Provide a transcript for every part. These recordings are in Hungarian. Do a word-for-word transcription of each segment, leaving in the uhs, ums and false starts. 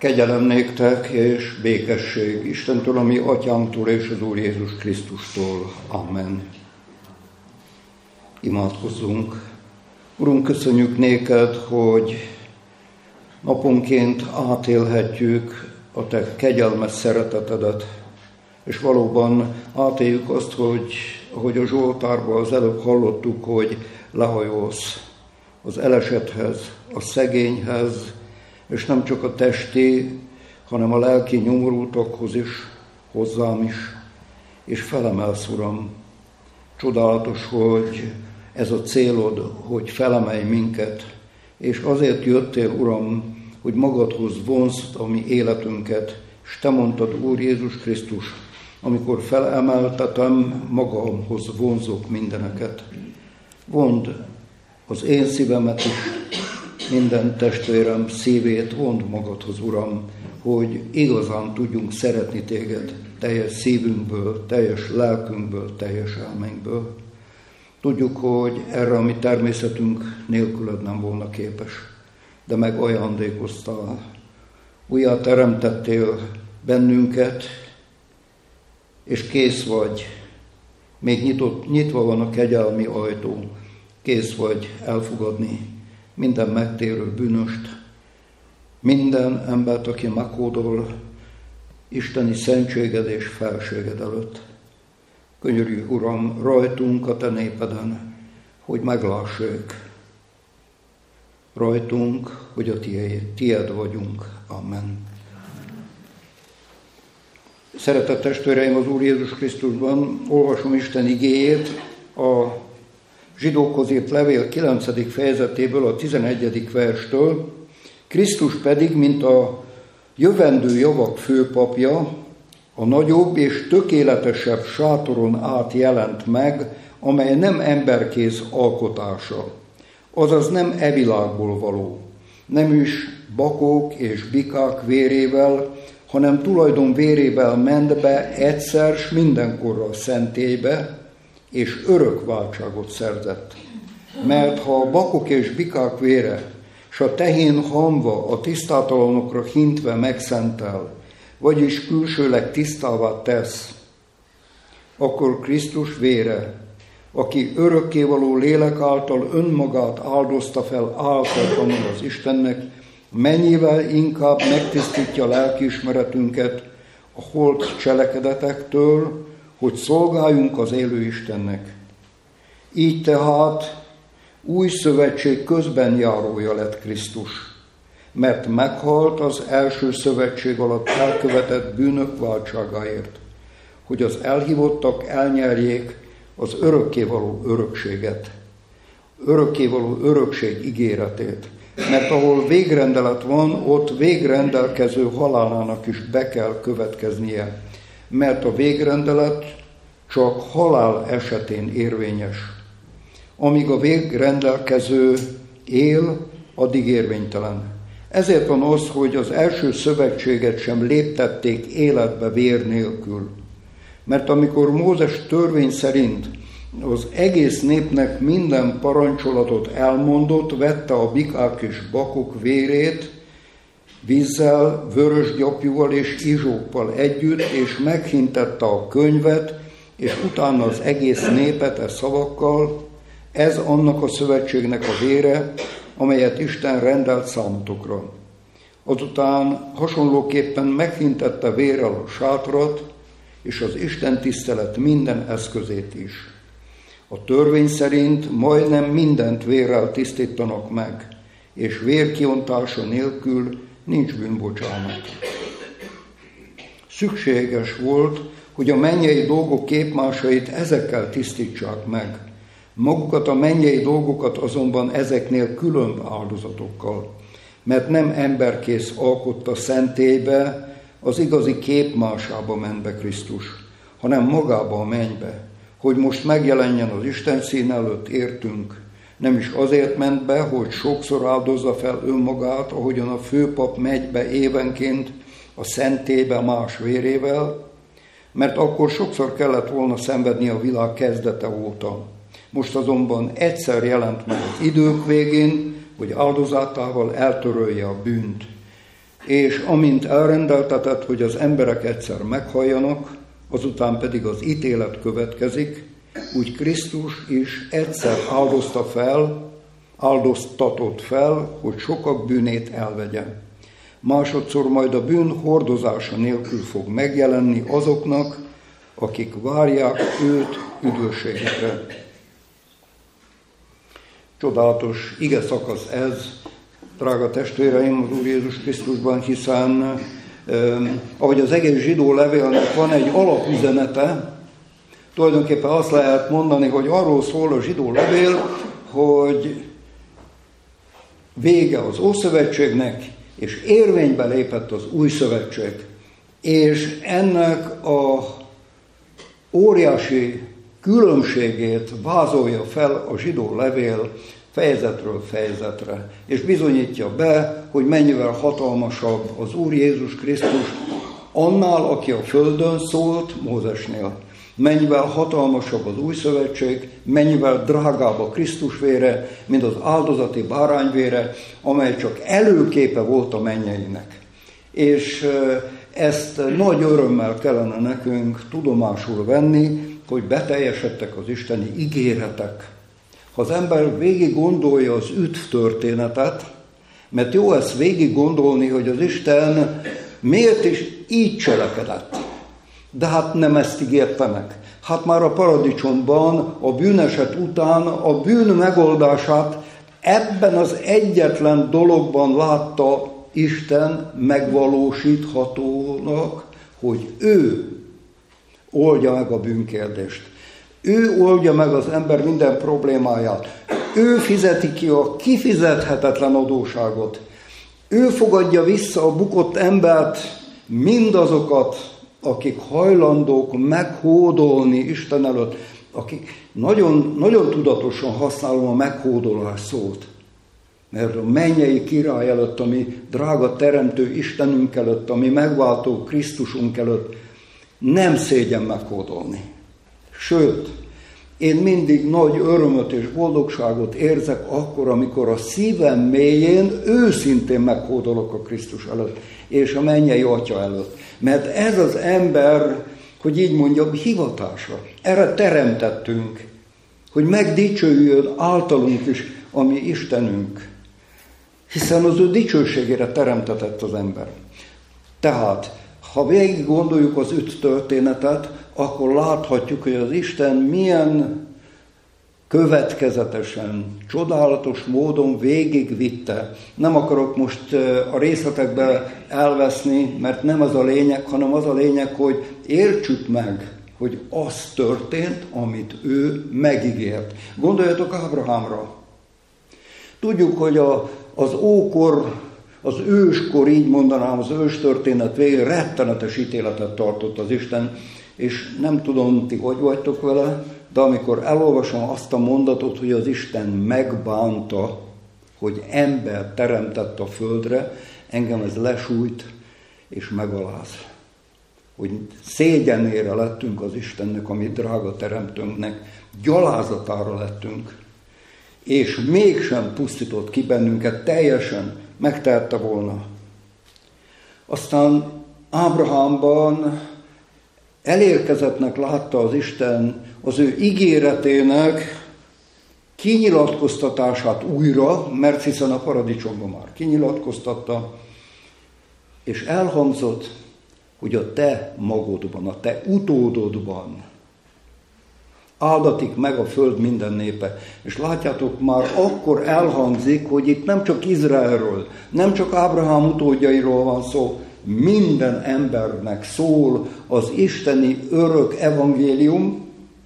Kegyelem néktek és békesség Istentől, a mi atyánktól és az Úr Jézus Krisztustól. Amen. Imádkozzunk. Urunk, köszönjük néked, hogy naponként átélhetjük a te kegyelmes szeretetedet, és valóban átéljük azt, hogy ahogy a Zsoltárban az előbb hallottuk, hogy lehajolsz az elesetthez, a szegényhez, és nem csak a testi, hanem a lelki nyomorultakhoz is, hozzám is, és felemelsz, Uram. Csodálatos, hogy ez a célod, hogy felemelj minket, és azért jöttél, Uram, hogy magadhoz vonzd a mi életünket, és te mondtad, Úr Jézus Krisztus, amikor felemeltetem, magamhoz vonzok mindeneket. Vond az én szívemet is, minden testvérem szívét vond magadhoz, Uram, hogy igazán tudjunk szeretni téged teljes szívünkből, teljes lelkünkből, teljes elménkből. Tudjuk, hogy erre a mi természetünk nélküled nem volna képes, de meg ajándékoztál. Újjá teremtettél bennünket, és kész vagy, még nyitott, nyitva van a kegyelmi ajtó, kész vagy elfogadni minden megtérő bűnöst, minden embert, aki meghódol isteni szentséged és felséged előtt. Könyörülj, Uram, rajtunk a te népeden, hogy meglássék. Rajtunk, hogy a tiéd, tiéd vagyunk. Amen. Szeretett testvéreim, az Úr Jézus Krisztusban olvasom Isten igéjét a Zsidókhoz írt levél kilencedik fejezetéből, a tizenegyedik verstől. Krisztus pedig, mint a jövendő javak főpapja, a nagyobb és tökéletesebb sátoron át jelent meg, amely nem emberkéz alkotása, azaz nem e világból való, nem is bakók és bikák vérével, hanem tulajdon vérével ment be egyszer s mindenkorra a szentélybe, és örök váltságot szerzett. Mert ha a bakok és bikák vére, s a tehén hamva a tisztátalanokra hintve megszentel, vagyis külsőleg tisztává tesz, akkor Krisztus vére, aki örökkévaló lélek által önmagát áldozta fel áltatlanul az Istennek, mennyivel inkább megtisztítja lelkiismeretünket a holt cselekedetektől, hogy szolgáljunk az élő Istennek. Így tehát új szövetség közben járója lett Krisztus, mert meghalt az első szövetség alatt elkövetett bűnök váltságáért, hogy az elhívottak elnyerjék az örökkévaló örökséget, örökkévaló örökség ígéretét. Mert ahol végrendelet van, ott végrendelkező halálának is be kell következnie, mert a végrendelet csak halál esetén érvényes. Amíg a végrendelkező él, addig érvénytelen. Ezért van az, hogy az első szövetséget sem léptették életbe vér nélkül. Mert amikor Mózes törvény szerint az egész népnek minden parancsolatot elmondott, vette a bikák és bakok vérét, vízzel, vörös gyapjúval és izsóppal együtt, és meghintette a könyvet, és utána az egész népet e szavakkal, ez annak a szövetségnek a vére, amelyet Isten rendelt számotokra. Azután hasonlóképpen meghintette vérrel a sátrat, és az Isten tisztelet minden eszközét is. A törvény szerint majdnem mindent vérrel tisztítanak meg, és vérkiontása nélkül nincs bűnbocsánat. Szükséges volt, hogy a mennyei dolgok képmásait ezekkel tisztítsák meg. Magukat a mennyei dolgokat azonban ezeknél különb áldozatokkal, mert nem emberkész alkotta szentélybe, az igazi képmásába ment be Krisztus, hanem magába a mennybe, hogy most megjelenjen az Isten szín előtt értünk. Nem is azért ment be, hogy sokszor áldozza fel önmagát, ahogyan a főpap megy be évenként a szentélybe más vérével, mert akkor sokszor kellett volna szenvedni a világ kezdete óta. Most azonban egyszer jelent meg az idők végén, hogy áldozatával eltörölje a bűnt. és amint elrendeltetett, hogy az emberek egyszer meghalljanak, azután pedig az ítélet következik, úgy Krisztus is egyszer áldozta fel, áldoztatott fel, hogy sokak bűnét elvegye. Másodszor majd a bűn hordozása nélkül fog megjelenni azoknak, akik várják őt üdvösségükre. Csodálatos ige szakasz ez, drága testvéreim, az Úr Jézus Krisztusban, hiszen eh, ahogy az egész zsidó levélnek van egy alapüzenete, tulajdonképpen azt lehet mondani, hogy arról szól a zsidó levél, hogy vége az Ószövetségnek, és érvénybe lépett az Új Szövetség. És ennek a óriási különbségét vázolja fel a zsidó levél fejezetről fejezetre, és bizonyítja be, hogy mennyivel hatalmasabb az Úr Jézus Krisztus annál, aki a földön szólt, Mózesnél. Mennyivel hatalmasabb az Új Szövetség, mennyivel drágább a Krisztus vére, mint az áldozati bárányvére, amely csak előképe volt a mennyeinek. És ezt nagy örömmel kellene nekünk tudomásul venni, hogy beteljesedtek az isteni ígéretek. Ha az ember végig gondolja az üdv történetet, mert jó ezt végig gondolni, hogy az Isten miért is így cselekedett. De hát nem ezt ígérte meg. Hát már a paradicsomban, a bűneset után a bűn megoldását ebben az egyetlen dologban látta Isten megvalósíthatónak, hogy ő oldja meg a bűnkérdést. Ő oldja meg az ember minden problémáját. Ő fizeti ki a kifizethetetlen adóságot. Ő fogadja vissza a bukott embert, mindazokat, akik hajlandók meghódolni Isten előtt, akik nagyon, nagyon tudatosan használom a meghódolás szót. Mert a mennyei király előtt, ami drága teremtő Istenünk előtt, ami megváltó Krisztusunk előtt, nem szégyen meghódolni. Sőt, én mindig nagy örömöt és boldogságot érzek akkor, amikor a szívem mélyén őszintén meghódolok a Krisztus előtt, és a mennyei Atya előtt. Mert ez az ember, hogy így mondjam, hivatása. Erre teremtettünk, hogy megdicsőjön általunk is a mi Istenünk. Hiszen az ő dicsőségére teremtetett az ember. Tehát, ha végig gondoljuk az üdv történetet, akkor láthatjuk, hogy az Isten milyen következetesen, csodálatos módon végigvitte. Nem akarok most a részletekbe elveszni, mert nem az a lényeg, hanem az a lényeg, hogy értsük meg, hogy az történt, amit ő megígért. Gondoljatok Ábrahámra. Tudjuk, hogy a, az ókor, az őskor, így mondanám, az őstörténet végén rettenetes ítéletet tartott az Isten, és nem tudom, ti hogy vagytok vele, de amikor elolvasom azt a mondatot, hogy az Isten megbánta, hogy ember teremtett a földre, engem ez lesújt és megaláz. Hogy szégyenére lettünk az Istennek, ami drága teremtőnknek, gyalázatára lettünk, és mégsem pusztított ki bennünket, teljesen megtehette volna. Aztán Ábrahámban elérkezettnek látta az Isten az ő ígéretének kinyilatkoztatását újra, mert hiszen a paradicsomban már kinyilatkoztatta, és elhangzott, hogy a te magodban, a te utódodban áldatik meg a föld minden népe. És látjátok, már akkor elhangzik, hogy itt nem csak Izraelről, nem csak Ábrahám utódjairól van szó, minden embernek szól az isteni örök evangélium.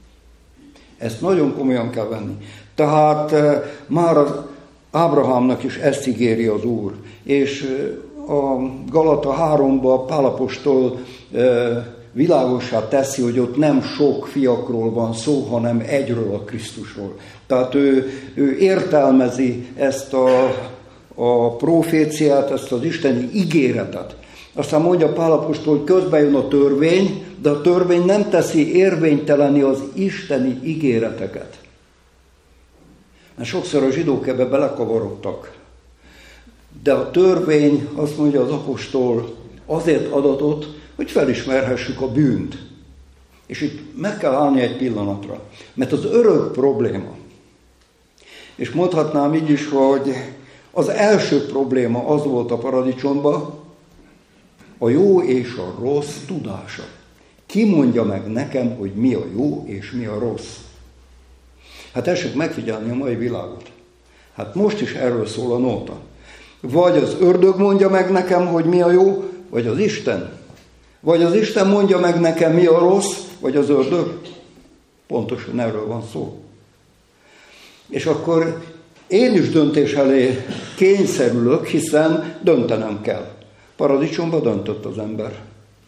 Ezt nagyon komolyan kell venni. Tehát e, már az Ábrahámnak is ezt ígéri az Úr. És e, a Galata háromban Pál apostol e, világossá teszi, hogy ott nem sok fiakról van szó, hanem egyről, a Krisztusról. Tehát ő, ő értelmezi ezt a, a proféciát, ezt az isteni ígéretet. Aztán mondja Pál apostol, hogy közben jön a törvény, de a törvény nem teszi érvénytelenni az isteni ígéreteket. Mert sokszor a zsidók ebbe belekavarodtak. De a törvény, azt mondja az apostol, azért adatot, hogy felismerhessük a bűnt. És itt meg kell állni egy pillanatra, mert az örök probléma, és mondhatnám így is, hogy az első probléma az volt a paradicsomban, a jó és a rossz tudása. Ki mondja meg nekem, hogy mi a jó és mi a rossz? Hát tessék megfigyelni a mai világot. Hát most is erről szól a nóta. Vagy az ördög mondja meg nekem, hogy mi a jó, vagy az Isten. Vagy az Isten mondja meg nekem, mi a rossz, vagy az ördög. Pontosan erről van szó. És akkor én is döntés elé kényszerülök, hiszen döntenem kell. Paradicsomba döntött az ember.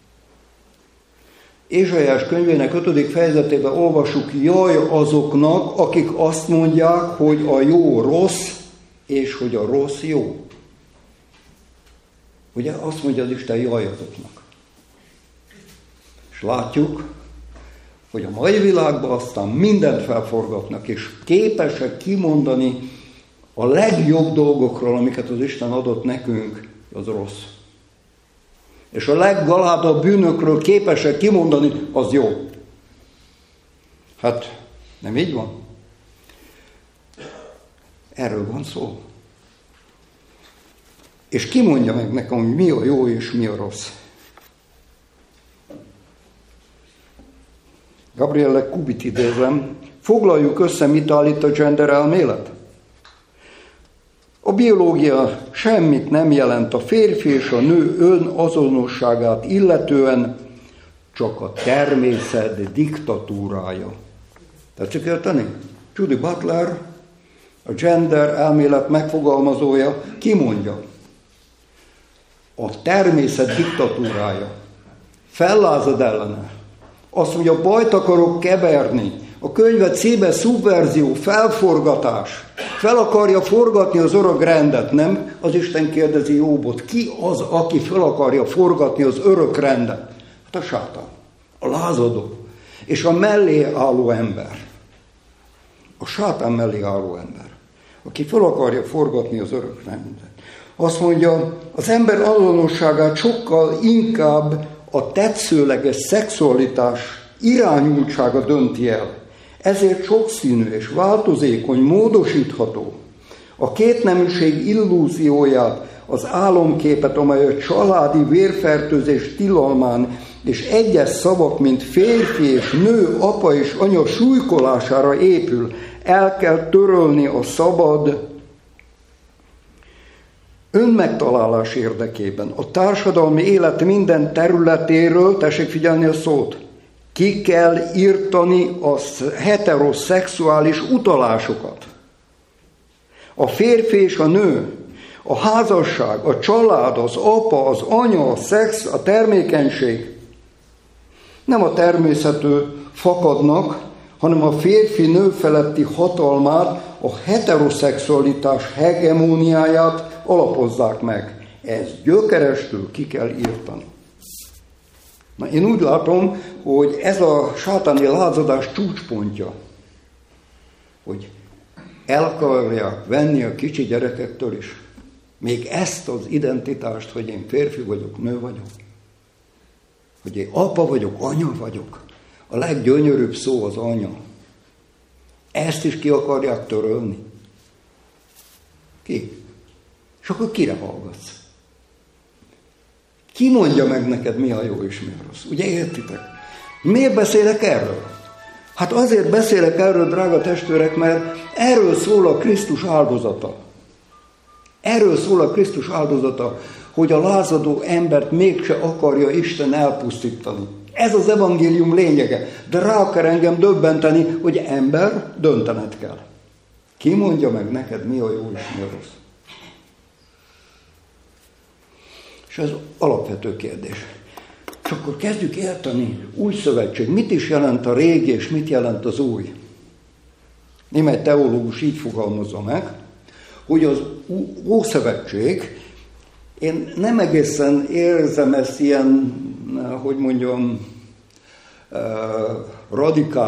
Ézsaiás könyvének ötödik fejezetében olvasjuk, jaj azoknak, akik azt mondják, hogy a jó rossz, és hogy a rossz jó. Ugye azt mondja az Isten, jaj azoknak. És látjuk, hogy a mai világban aztán mindent felforgatnak, és képesek kimondani a legjobb dolgokról, amiket az Isten adott nekünk, az rossz. És a leggaládabb bűnökről képesek kimondani, az jó. Hát nem így van? Erről van szó. És ki mondja meg nekem, hogy mi a jó és mi a rossz? Gabriele Kubit idézem, foglaljuk össze, mit állít a gender elmélet. A biológia semmit nem jelent a férfi és a nő önazonosságát illetően, csak a természet diktatúrája. Tetszik érteni? Judy Butler, a gender elmélet megfogalmazója, kimondja. A természet diktatúrája. Fellázad ellene. Azt mondja, bajt akarok keverni. A könyve címe szubverzió, felforgatás. Fel akarja forgatni az örök rendet, nem? Az Isten kérdezi Jóbot, ki az, aki fel akarja forgatni az örök rendet? Hát a sátán, a lázadó, és a mellé álló ember. A sátán mellé álló ember, aki fel akarja forgatni az örök rendet. Azt mondja, az ember azonosságát sokkal inkább a tetszőleges szexualitás irányultsága dönti el. Ezért sokszínű és változékony, módosítható. A kétneműség illúzióját, az álomképet, amely a családi vérfertőzés tilalmán és egyes szavak, mint férfi és nő, apa és anya súlykolására épül, el kell törölni a szabad önmegtalálás érdekében. A társadalmi élet minden területéről, tessék figyelni a szót, ki kell írtani a heteroszexuális utalásokat. A férfi és a nő, a házasság, a család, az apa, az anya, a szex, a termékenység nem a természetől fakadnak, hanem a férfi-nő feletti hatalmát, a heteroszexualitás hegemóniáját alapozzák meg. Ez gyökerestől ki kell írtani. Na, én úgy látom, hogy ez a sátáni lázadás csúcspontja, hogy el akarják venni a kicsi gyerekektől is még ezt az identitást, hogy én férfi vagyok, nő vagyok, hogy én apa vagyok, anya vagyok. A leggyönyörűbb szó az anya. Ezt is ki akarják törölni. Ki? És akkor kire hallgatsz? Ki mondja meg neked, mi a jó és mi a rossz? Ugye értitek? Miért beszélek erről? Hát azért beszélek erről, drága testvérek, mert erről szól a Krisztus áldozata. Erről szól a Krisztus áldozata, hogy a lázadó embert mégse akarja Isten elpusztítani. Ez az evangélium lényege. De rá akar engem döbbenteni, hogy ember, döntened kell. Ki mondja meg neked, mi a jó és mi a rossz? És ez alapvető kérdés. És akkor kezdjük érteni, új szövetség. Mit is jelent a régi, és mit jelent az új? Némely teológus így fogalmazza meg, hogy az Ószövetség, én nem egészen érzem ezt ilyen, hogy mondjam,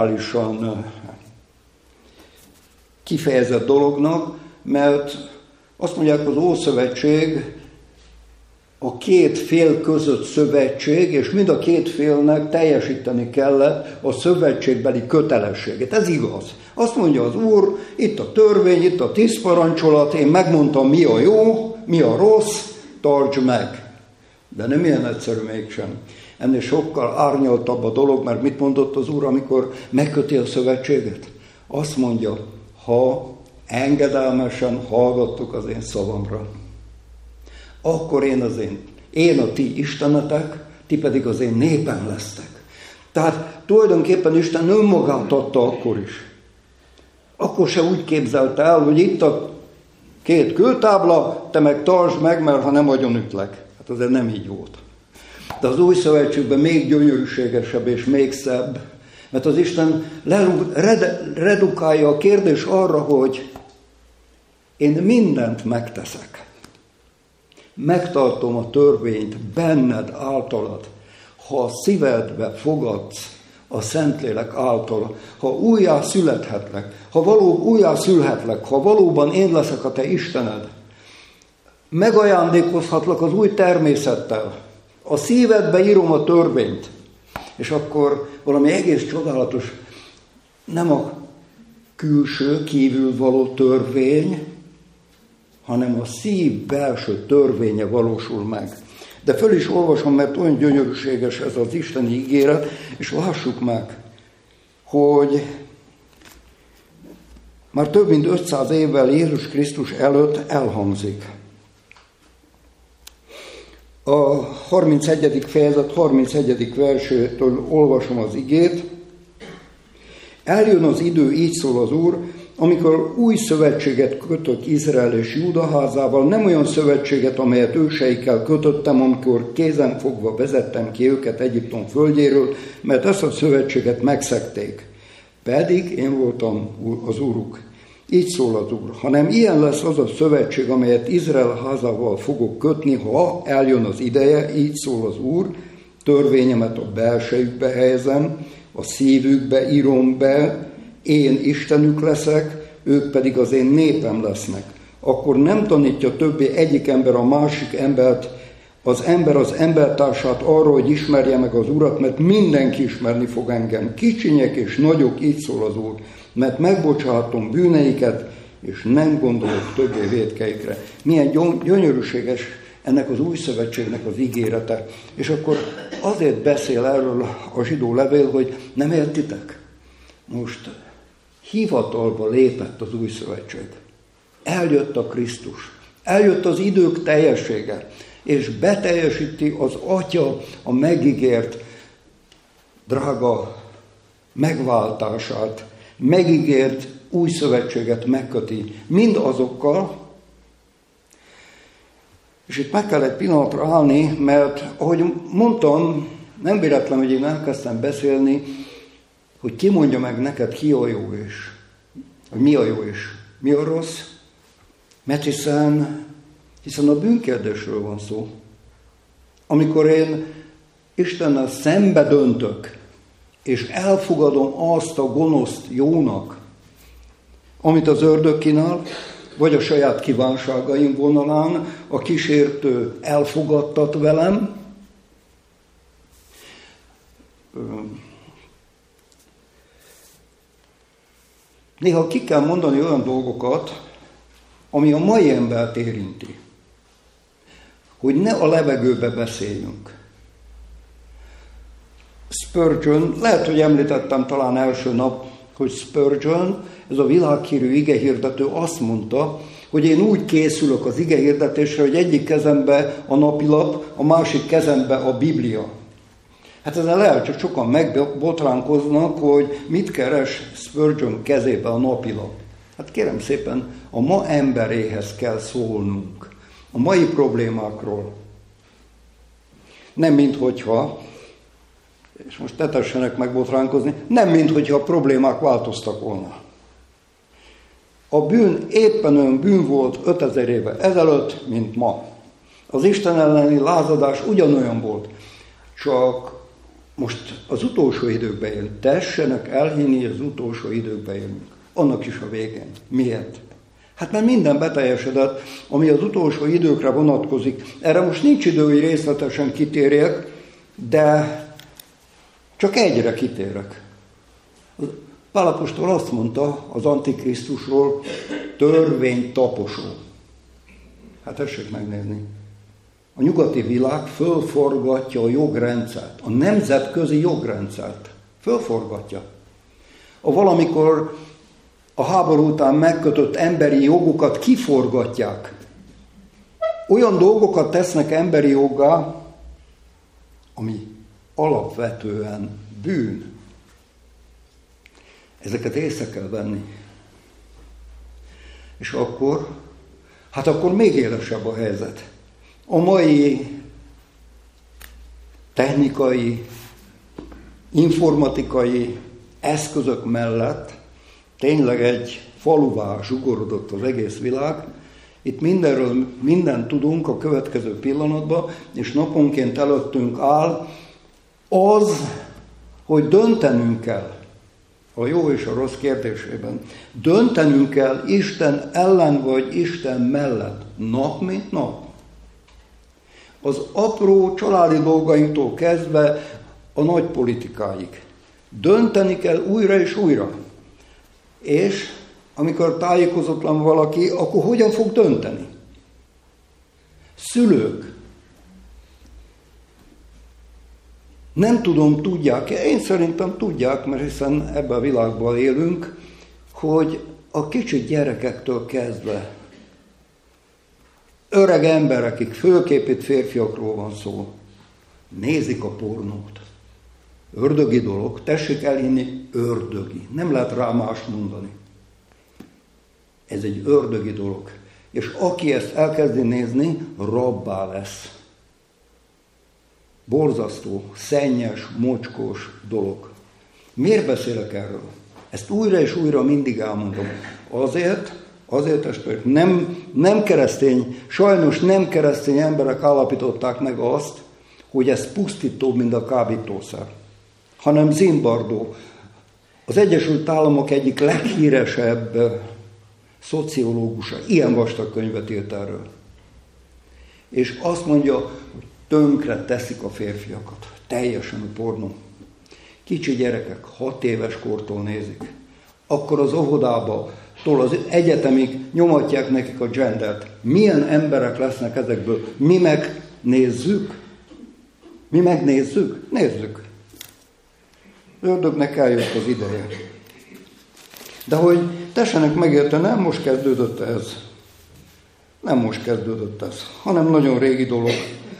radikálisan kifejezett dolognak, mert Azt mondják, az Ószövetség a két fél között szövetség, és mind a két félnek teljesíteni kellett a szövetségbeli kötelességet. Ez igaz. Azt mondja az Úr, itt a törvény, itt a tíz parancsolat, én megmondtam, mi a jó, mi a rossz, tartsd meg. De nem ilyen egyszerű mégsem. Ennél sokkal árnyaltabb a dolog, mert mit mondott az Úr, amikor megköti a szövetséget? Azt mondja, ha engedelmesen hallgattok az én szavamra, akkor én az én, én a ti istenetek, ti pedig az én népem lesztek. Tehát tulajdonképpen Isten önmagát adta akkor is. Akkor se úgy képzelte el, hogy itt a két kőtábla, te meg tartsd meg, mert ha nem agyonütlek. Hát azért nem így volt. De az új szövetségben még gyönyörűségesebb és még szebb, mert az Isten redukálja a kérdés arra, hogy én mindent megteszek. Megtartom a törvényt benned, általad, ha a szívedbe fogadsz a Szentlélek által, ha újjá születhetlek, ha való újjá szülhetlek, ha valóban én leszek a te Istened, megajándékozhatlak az új természettel, a szívedbe írom a törvényt, és akkor valami egész csodálatos, nem a külső, kívül való törvény, hanem a szív belső törvénye valósul meg. De föl is olvasom, mert olyan gyönyörűséges ez az isteni ígéret, és lássuk meg, hogy már több mint ötszáz évvel Jézus Krisztus előtt elhangzik. A harmincegyedik fejezet harmincegyedik versétől olvasom az igét. Eljön az idő, így szól az Úr, amikor új szövetséget kötök Izrael és Júda házával, nem olyan szövetséget, amelyet őseikkel kötöttem, amikor kézen fogva vezettem ki őket Egyiptom földjéről, mert ezt a szövetséget megszegték. Pedig én voltam az Úruk. Így szól az Úr. Hanem ilyen lesz az a szövetség, amelyet Izrael házával fogok kötni, ha eljön az ideje, így szól az Úr, törvényemet a belsejükbe helyezem, a szívükbe írom be, én Istenük leszek, ők pedig az én népem lesznek. Akkor nem tanítja többé egyik ember a másik embert, az ember az embertársát arról, hogy ismerje meg az Urat, mert mindenki ismerni fog engem. Kicsinyek és nagyok, így szól az Úr, mert megbocsátom bűneiket, és nem gondolok többé vétkeikre. Milyen gyönyörűséges ennek az új szövetségnek az ígérete. És akkor azért beszél erről a zsidó levél, hogy nem értitek? Most hivatalba lépett az új szövetség. Eljött a Krisztus. Eljött az idők teljessége. És beteljesíti az Atya a megígért drága megváltását, megígért új szövetséget megköti mindazokkal, és itt meg kell egy pillanatra állni, mert ahogy mondtam, nem véletlen, hogy én elkezdtem beszélni, hogy ki mondja meg neked, ki a jó és, hogy mi a jó és mi a rossz, mert hiszen, hiszen a bűnkérdésről van szó. Amikor én Istennel szembe döntök, és elfogadom azt a gonoszt jónak, amit az ördög kínál, vagy a saját kívánságaim vonalán a kísértő elfogadtat velem, néha ki kell mondani olyan dolgokat, ami a mai embert érinti. Hogy ne a levegőbe beszéljünk. Spurgeon, lehet, hogy említettem talán első nap, hogy Spurgeon, ez a világhírű igehirdető azt mondta, hogy én úgy készülök az igehirdetésre, hogy egyik kezembe a napilap, a másik kezembe a Biblia. Hát ezzel lehet, csak sokan megbotránkoznak, hogy mit keres Spurgeon kezébe a napilap. Hát kérem szépen, a ma emberéhez kell szólnunk. A mai problémákról. Nem minthogyha, és most ne tessenek megbotránkozni, nem minthogyha a problémák változtak volna. A bűn éppen olyan bűn volt ötezer éve ezelőtt, mint ma. Az Isten elleni lázadás ugyanolyan volt, csak most az utolsó időkben élünk. Tessenek elhinni, az utolsó időkben élünk. Annak is a végén. Miért? Hát mert minden beteljesedett, ami az utolsó időkre vonatkozik. Erre most nincs idő, hogy részletesen kitérjek, de csak egyre kitérek. Pál apostol azt mondta az Antikrisztusról, törvénytaposó. Hát tessék megnézni. A nyugati világ fölforgatja a jogrendszert, a nemzetközi jogrendszert. Fölforgatja. A valamikor a háború után megkötött emberi jogokat kiforgatják. Olyan dolgokat tesznek emberi joggá, ami alapvetően bűn. Ezeket észre kell venni. És akkor, hát akkor még élesebb a helyzet. A mai technikai, informatikai eszközök mellett tényleg egy faluvá zsugorodott az egész világ. Itt mindenről mindent tudunk a következő pillanatban, és naponként előttünk áll az, hogy döntenünk kell a jó és a rossz kérdésében. Döntenünk kell Isten ellen vagy Isten mellett, nap mint nap. Az apró családi dolgainktól kezdve a nagy politikáig. Dönteni kell újra és újra. És amikor tájékozatlan valaki, akkor hogyan fog dönteni? Szülők. Nem tudom, tudják-e? Én szerintem tudják, mert hiszen ebben a világban élünk, hogy a kicsi gyerekektől kezdve öreg emberekig, főképp itt férfiakról van szó, nézik a pornót. Ördögi dolog, tessék elhinni, ördögi. Nem lehet rá mást mondani. Ez egy ördögi dolog. És aki ezt elkezdi nézni, rabbá lesz. Borzasztó, szennyes, mocskos dolog. Miért beszélek erről? Ezt újra és újra mindig elmondom. Azért, azért testvérek, nem, nem keresztény, sajnos nem keresztény emberek állapították meg azt, hogy ez pusztítóbb, mint a kábítószer, hanem Zimbardo, az Egyesült Államok egyik leghíresebb szociológusa, ilyen vastag könyvet írt erről. És azt mondja, hogy tönkre teszik a férfiakat. Teljesen a pornó. Kicsi gyerekek hat éves kortól nézik. Akkor az óvodába, tól az egyetemig nyomatják nekik a gendert. Milyen emberek lesznek ezekből? Mi megnézzük? Mi megnézzük? Nézzük. Ördögnek eljött az ideje. De hogy tessenek megérteni, nem most kezdődött ez. Nem most kezdődött ez, hanem nagyon régi dolog.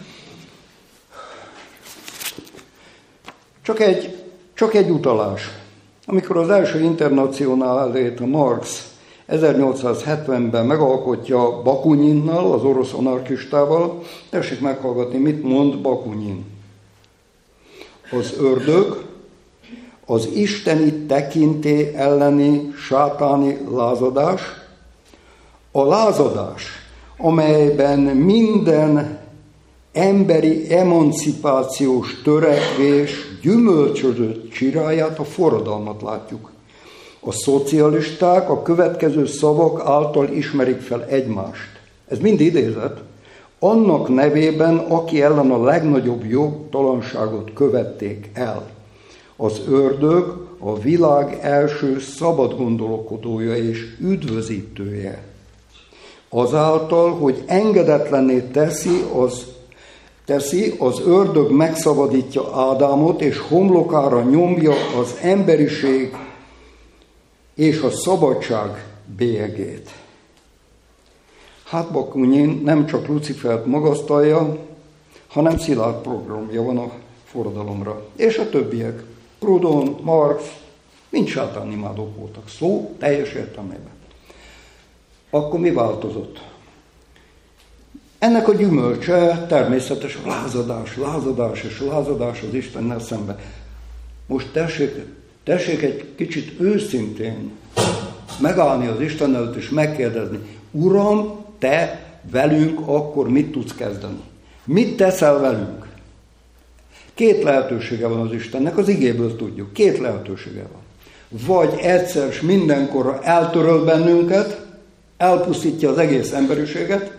Csak egy, csak egy utalás. Amikor az első internacionálét a Marx ezernyolcszázhetvenben megalkotja Bakunyinnal, az orosz anarchistával, tessék meghallgatni, mit mond Bakunyin. Az ördög az isteni tekintély elleni sátáni lázadás, a lázadás, amelyben minden emberi emancipációs törekvés gyümölcsözött csiráját, a forradalmat látjuk. A szocialisták a következő szavak által ismerik fel egymást. Ez mind idézet. Annak nevében, aki ellen a legnagyobb jogtalanságot követték el. Az ördög a világ első szabad gondolkodója és üdvözítője. Azáltal, hogy engedetlenné teszi az, teszi, az ördög megszabadítja Ádámot, és homlokára nyomja az emberiség és a szabadság bélyegét. Hát Bakunyin nem csak Lucifert magasztalja, hanem szilárd programja van a forradalomra. És a többiek, Proudhon, Marx, mind sátánimádók voltak. Szó teljes értelmében. Akkor mi változott? Ennek a gyümölcse természetes lázadás, lázadás és lázadás az Istennel szemben. Most tessék, tessék egy kicsit őszintén megállni az Isten előtt és megkérdezni, Uram, te velünk akkor mit tudsz kezdeni? Mit teszel velünk? Két lehetősége van az Istennek, az igéből tudjuk. Két lehetősége van. Vagy egyszer s mindenkorra eltöröl bennünket, elpusztítja az egész emberiséget,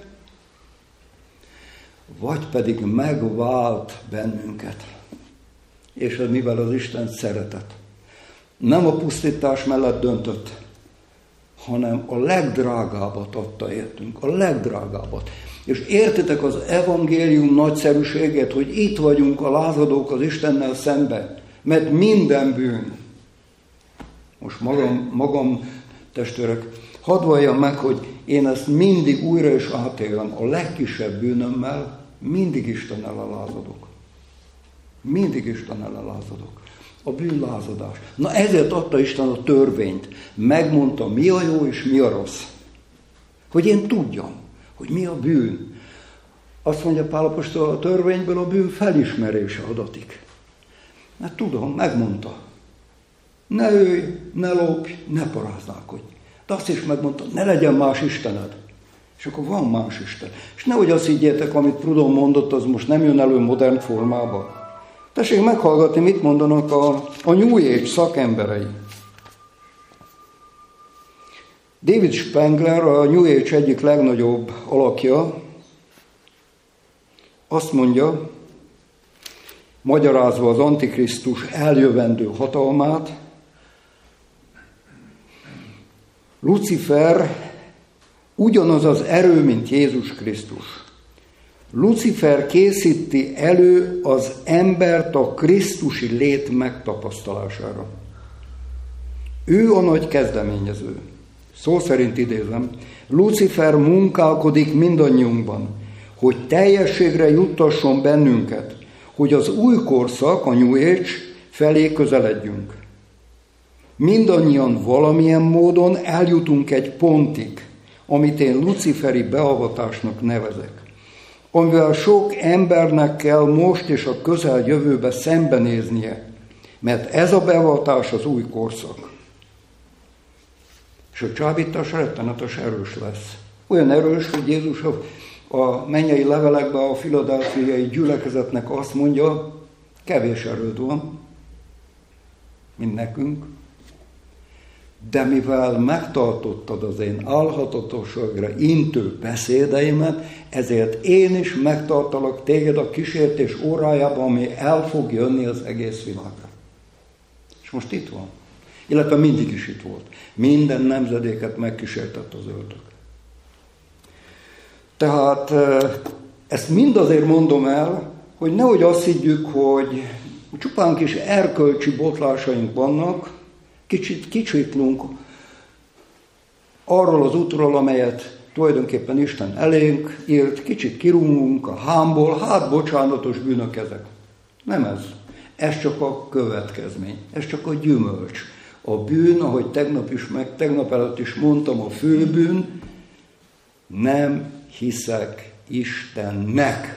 vagy pedig megvált bennünket. És ez mivel az Isten szeretet. Nem a pusztítás mellett döntött, hanem a legdrágábbat adta értünk, a legdrágábbat. És értitek az evangélium nagyszerűségét, hogy itt vagyunk a lázadók az Istennel szemben, mert minden bűn. Most magam, magam testvérek, hadd valljam meg, hogy én ezt mindig újra és átélem, a legkisebb bűnömmel mindig Istennel lázadok. Mindig Istennel lázadok. A bűnlázadás. Na ezért adta Isten a törvényt. Megmondta, mi a jó és mi a rossz. Hogy én tudjam, hogy mi a bűn. Azt mondja Pál apostol, a törvényből a bűn felismerése adatik. Mert tudom, megmondta. Ne ölj, ne lopj, ne paráználkodj. De azt is megmondta, ne legyen más istened. És akkor van más isten. És nehogy azt higgyétek, amit Proudhon mondott, az most nem jön elő modern formában. Tessék meghallgatni, mit mondanak a, a New Age szakemberei. David Spengler, a New Age egyik legnagyobb alakja, azt mondja, magyarázva az Antikrisztus eljövendő hatalmát, Lucifer ugyanaz az erő, mint Jézus Krisztus. Lucifer készíti elő az embert a krisztusi lét megtapasztalására. Ő a nagy kezdeményező. Szó szerint idézem, Lucifer munkálkodik mindannyiunkban, hogy teljességre juttasson bennünket, hogy az új korszak, a New Age felé közeledjünk. Mindannyian valamilyen módon eljutunk egy pontig, amit én luciferi beavatásnak nevezek, amivel sok embernek kell most és a közeljövőbe szembenéznie, mert ez a beavatás az új korszak. És a csábítás rettenetes erős lesz. Olyan erős, hogy Jézus a mennyei levelekben a filadelfiai gyülekezetnek azt mondja, kevés erőd van, mint nekünk, de mivel megtartottad az én álhatatosságra intő beszédeimet, ezért én is megtartalak téged a kísértés órájában, ami el fog jönni az egész világra. És most itt van. Illetve mindig is itt volt. Minden nemzedéket megkísértett az ördög. Tehát ezt mind azért mondom el, hogy nehogy azt higgyük, hogy csupán kis erkölcsi botlásaink vannak, kicsit kicsiklünk arról az útról, amelyet tulajdonképpen Isten elénk írt, kicsit kirúgunk a hámból, hát bocsánatos bűnök ezek. Nem ez. Ez csak a következmény, ez csak a gyümölcs. A bűn, ahogy tegnap is, meg tegnap előtt is mondtam, a főbűn, nem hiszek Istennek.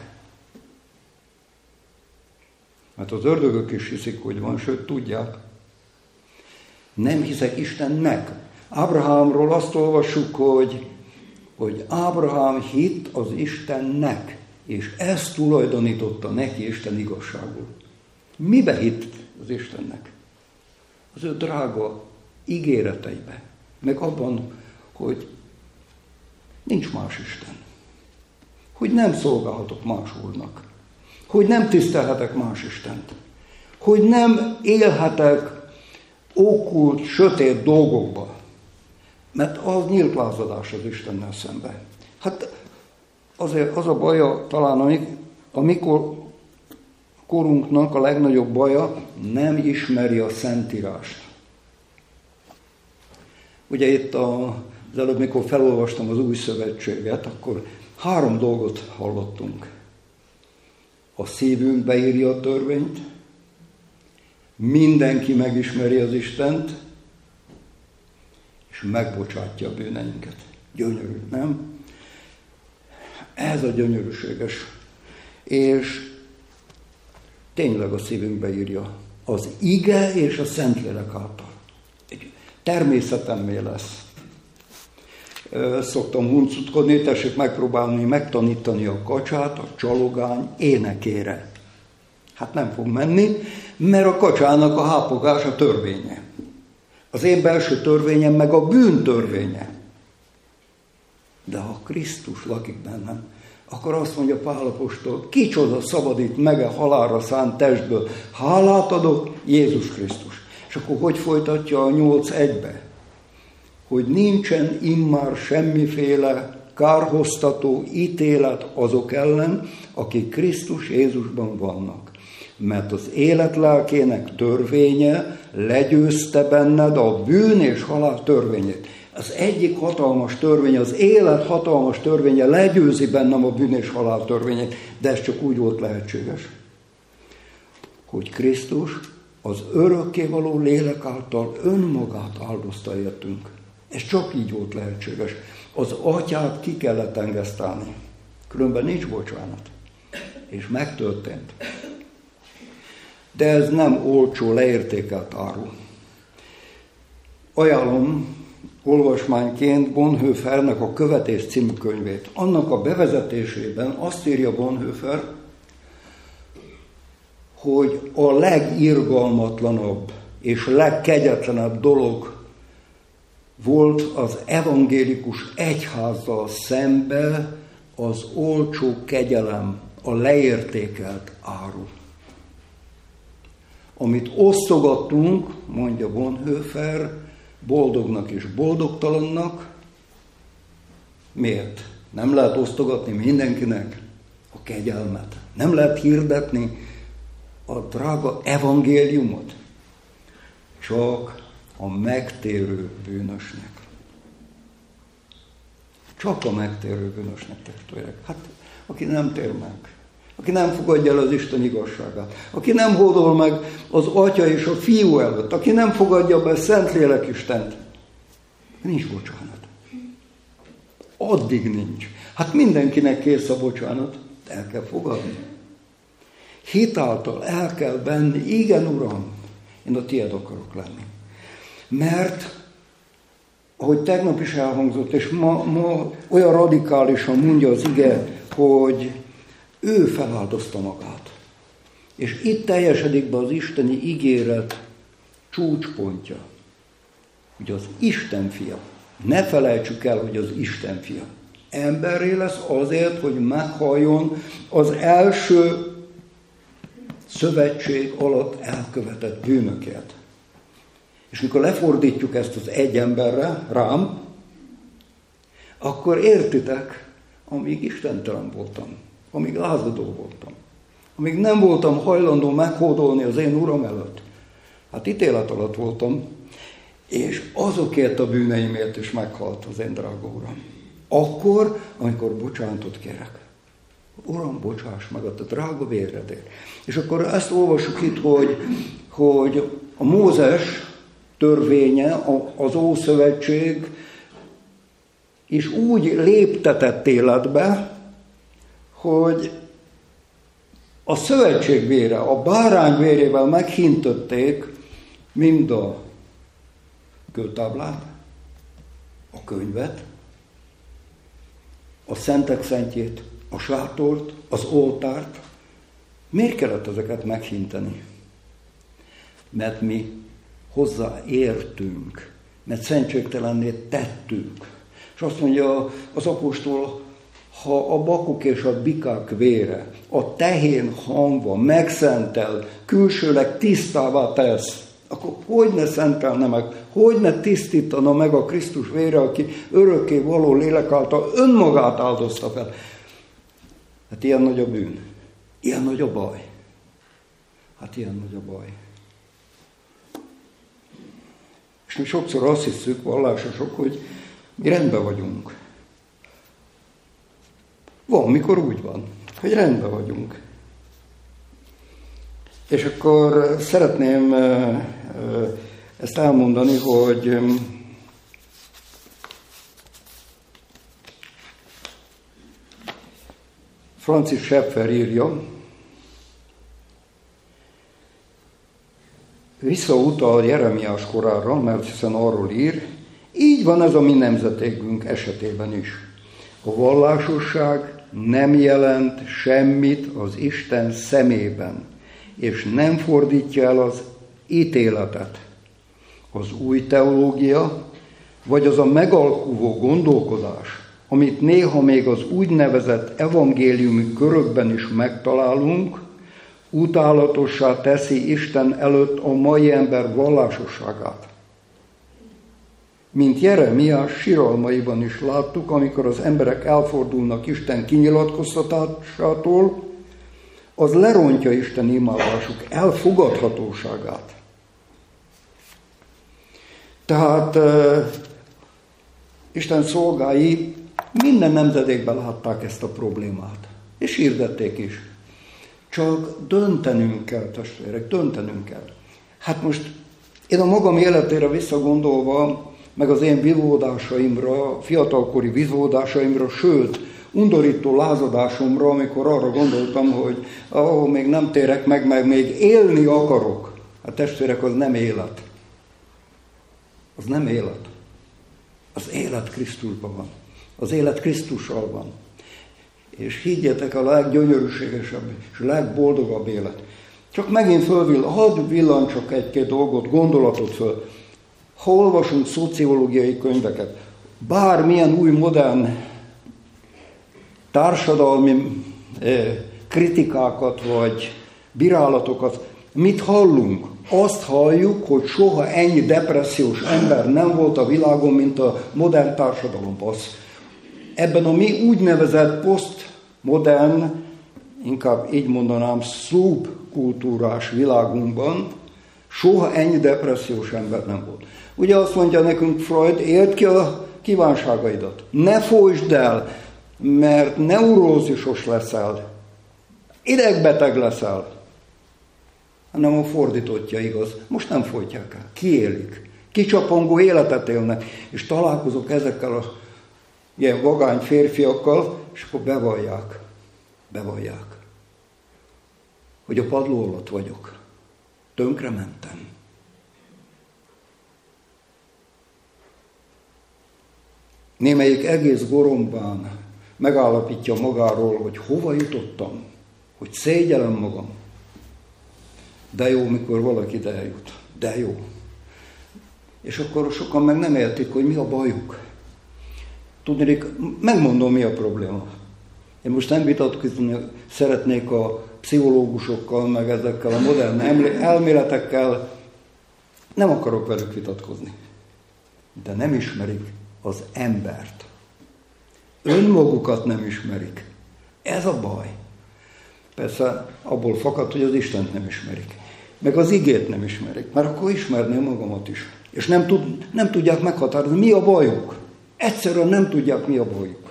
Mert az ördögök is hiszik, hogy van, sőt tudják. Nem hiszek Istennek. Ábrahámról azt olvassuk, hogy, hogy Ábrahám hitt az Istennek, és ezt tulajdonította neki Isten igazságul. Mibe hitt az Istennek? Az ő drága ígéreteibe, meg abban, hogy nincs más Isten. Hogy nem szolgálhatok más úrnak. Hogy nem tisztelhetek más Istent. Hogy nem élhetek okkult, sötét dolgokba. Mert az nyílt lázadás az Istennel szemben. Hát azért az a baja, talán amikor korunknak a legnagyobb baja, nem ismeri a Szentírást. Ugye itt a, az előbb, mikor felolvastam az Új Szövetséget, akkor három dolgot hallottunk. A szívünk beírja a törvényt, mindenki megismeri az Istent, és megbocsátja a bűneinket. Gyönyörű, nem? Ez a gyönyörűséges. És tényleg a szívünkbe írja. Az ige és a Szentlélek által. Egy természetemmé lesz. Szoktam huncutkodni, tessék megpróbálni megtanítani a kacsát a csalogány énekére. Hát nem fog menni, mert a kacsának a hápogás a törvénye. Az én belső törvényem meg a bűn törvénye. De ha Krisztus lakik bennem, akkor azt mondja Pál apostol, kicsoda szabadít meg a halálra szánt testből. Hálát adok, Jézus Krisztus. És akkor hogy folytatja a nyolc egybe? Hogy nincsen immár semmiféle kárhoztató ítélet azok ellen, akik Krisztus Jézusban vannak. Mert az élet lelkének törvénye legyőzte benned a bűn és halál törvényét. Az egyik hatalmas törvény, az élet hatalmas törvénye legyőzi bennem a bűn és halál törvényét, de ez csak úgy volt lehetséges, hogy Krisztus az örökkévaló lélek által önmagát áldozta értünk. Ez csak így volt lehetséges. Az atyát ki kellett engesztelni. Különben nincs bocsánat. És megtörtént. De ez nem olcsó, leértékelt áru. Ajánlom olvasmányként Bonhoeffernek a Követés című könyvét. Annak a bevezetésében azt írja Bonhoeffer, hogy a legirgalmatlanabb és legkegyetlenebb dolog volt az evangélikus egyházzal szembe az olcsó kegyelem, a leértékelt áru. Amit osztogattunk, mondja Bonhoeffer, boldognak és boldogtalannak. Miért? Nem lehet osztogatni mindenkinek a kegyelmet. Nem lehet hirdetni a drága evangéliumot. Csak a megtérő bűnösnek. Csak a megtérő bűnösnek, testvérek. Hát, aki nem tér meg. Aki nem fogadja el az Isten igazságát, aki nem hódol meg az Atya és a Fiú előtt, aki nem fogadja be a Szentlélek Istent, nincs bocsánat. Addig nincs. Hát mindenkinek kész a bocsánat, de el kell fogadni. Hitáltal el kell venni, igen, Uram, én a tiéd akarok lenni. Mert, ahogy tegnap is elhangzott, és ma, ma olyan radikálisan mondja az ige, hogy ő feláldozta magát. És itt teljesedik be az isteni ígéret csúcspontja. Hogy az Isten fia. Ne felejtsük el, hogy az Isten fia. Emberré lesz azért, hogy meghalljon az első szövetség alatt elkövetett bűnöket. És mikor lefordítjuk ezt az egy emberre, rám, akkor értitek, amíg istentelen voltam. Amíg lázadó voltam, amíg nem voltam hajlandó meghódolni az én Uram előtt, hát ítélet alatt voltam, és azokért a bűneimért is meghalt az én drága Uram. Akkor, amikor bocsánatot kérek. Uram, bocsáss meg a te drága véredért. És akkor ezt olvassuk itt, hogy, hogy a Mózes törvénye, az Ószövetség is úgy léptetett életbe, hogy a szövetség vére, a bárány vérével meghintötték mind a kőtáblát, a könyvet, a szentek szentjét, a sátort, az oltárt. Miért kellett ezeket meghinteni? Mert mi hozzáértünk, mert szentségtelenné tettünk. És azt mondja az apostol, ha a bakuk és a bikák vére, a tehén hamva megszentel, külsőleg tisztává tesz, akkor hogy ne szentelne meg, hogy ne tisztítana meg a Krisztus vére, aki örökké való lélek által önmagát áldozta fel. Hát ilyen nagy a bűn, ilyen nagy a baj. Hát ilyen nagy a baj. És mi sokszor azt hiszük, vallásosok, hogy mi rendben vagyunk. Van, mikor úgy van, hogy rendben vagyunk. És akkor szeretném ezt elmondani, hogy Francis Schaeffer írja, visszautal Jeremiás korára, mert hiszen arról ír, így van ez a mi nemzetségünk esetében is. A vallásosság nem jelent semmit az Isten szemében, és nem fordítja el az ítéletet. Az új teológia, vagy az a megalkuvó gondolkodás, amit néha még az úgynevezett evangéliumi körökben is megtalálunk, utálatossá teszi Isten előtt a mai ember vallásosságát. Mint Jeremiás síralmaiban is láttuk, amikor az emberek elfordulnak Isten kinyilatkoztatásától, az lerontja Isten imádásuk elfogadhatóságát. Tehát uh, Isten szolgái minden nemzedékben látták ezt a problémát, és hirdették is. Csak döntenünk kell, testvérek, döntenünk kell. Hát most én a magam életére visszagondolva, meg az én vívódásaimra, fiatalkori vívódásaimra, sőt, undorító lázadásomra, amikor arra gondoltam, hogy ahol még nem térek meg, meg még élni akarok. A testvérek, az nem élet. Az nem élet. Az élet Krisztusban van. Az élet Krisztussal van. És higgyetek, a leggyönyörűségesebb és a legboldogabb élet. Csak megint fölvill, hadd villancsak egy-két dolgot, gondolatot föl. Ha olvasunk szociológiai könyveket, bármilyen új, modern társadalmi eh, kritikákat vagy bírálatokat, mit hallunk? Azt halljuk, hogy soha ennyi depressziós ember nem volt a világon, mint a modern társadalomban. Ebben a mi úgynevezett posztmodern, inkább így mondanám, szubkultúrás világunkban soha ennyi depressziós ember nem volt. Ugye azt mondja nekünk Freud, éld ki a kívánságaidat. Ne folytsd el, mert neurózisos leszel, idegbeteg leszel. Hanem a fordítottja igaz. Most nem folytják el. Kiélik. Kicsapongó életet élnek. És találkozok ezekkel a ilyen vagány férfiakkal, és akkor bevallják. Bevallják. Hogy a padló alatt vagyok. Tönkre mentem. Némelyik egész gorombán megállapítja magáról, hogy hova jutottam, hogy szégyellem magam. De jó, mikor valaki ide eljut. De jó. És akkor sokan meg nem értik, hogy mi a bajuk. Tudnék, megmondom, mi a probléma. Én most nem vitatkozni szeretnék a pszichológusokkal, meg ezekkel a modern elméletekkel. Nem akarok velük vitatkozni. De nem ismerik az embert. Önmagukat nem ismerik. Ez a baj. Persze abból fakad, hogy az Istent nem ismerik. Meg az igét nem ismerik. Mert akkor ismerném magamat is. És nem, tud, nem tudják meghatározni, mi a bajuk. Egyszerűen nem tudják, mi a bajuk.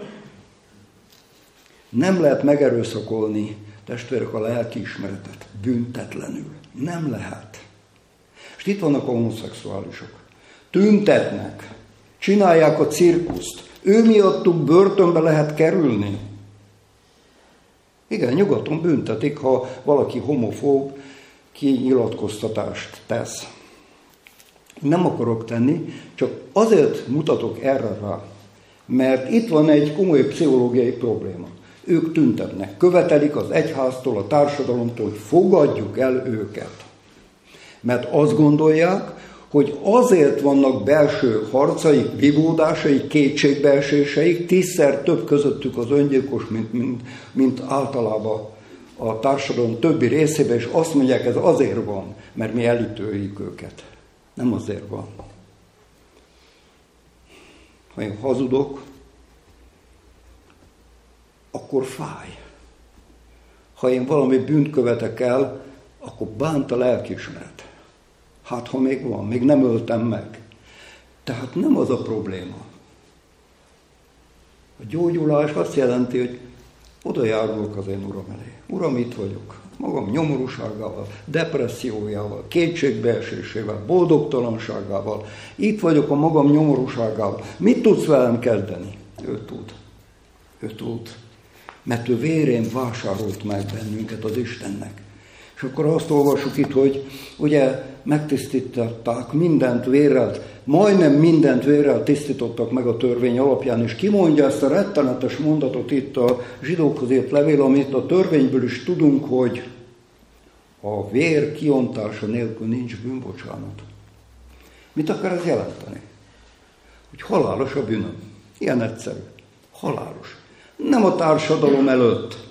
Nem lehet megerőszakolni, testvérek, a lelkiismeretet büntetlenül. Nem lehet. És itt vannak a homoszexuálisok. Tüntetnek. Csinálják a cirkuszt. Ő miattuk börtönbe lehet kerülni. Igen, nyugaton büntetik, ha valaki homofób kinyilatkoztatást tesz. Nem akarok tenni, csak azért mutatok erre rá, mert itt van egy komoly pszichológiai probléma. Ők tüntetnek, követelik az egyháztól, a társadalomtól, hogy fogadjuk el őket. Mert azt gondolják, hogy azért vannak belső harcaik, vívódásaik, kétségbeeséseik, tízszer több közöttük az öngyilkos, mint, mint, mint általában a társadalom többi részében, és azt mondják, ez azért van, mert mi elítéljük őket. Nem azért van. Ha én hazudok, akkor fáj. Ha én valami bűnt követek el, akkor bánt a lelkiismeret. Hát, ha még van, még nem öltem meg. Tehát nem az a probléma. A gyógyulás azt jelenti, hogy oda járulok az én Uram elé. Uram, itt vagyok. Magam nyomorúságával, depressziójával, kétségbeesésével, boldogtalanságával. Itt vagyok a magam nyomorúságával. Mit tudsz velem kezdeni? Ő tud. Ő tud. Mert ő vérén vásárolt meg bennünket az Istennek. És akkor azt olvassuk itt, hogy ugye megtisztították mindent vérrel, majdnem mindent vérrel tisztítottak meg a törvény alapján, és kimondja ezt a rettenetes mondatot itt a zsidókhoz írt levél, amit a törvényből is tudunk, hogy a vér kiontása nélkül nincs bűnbocsánat. Mit akar ez jelenteni? Hogy halálos a bűnöm. Ilyen egyszerű. Halálos. Nem a társadalom előtt.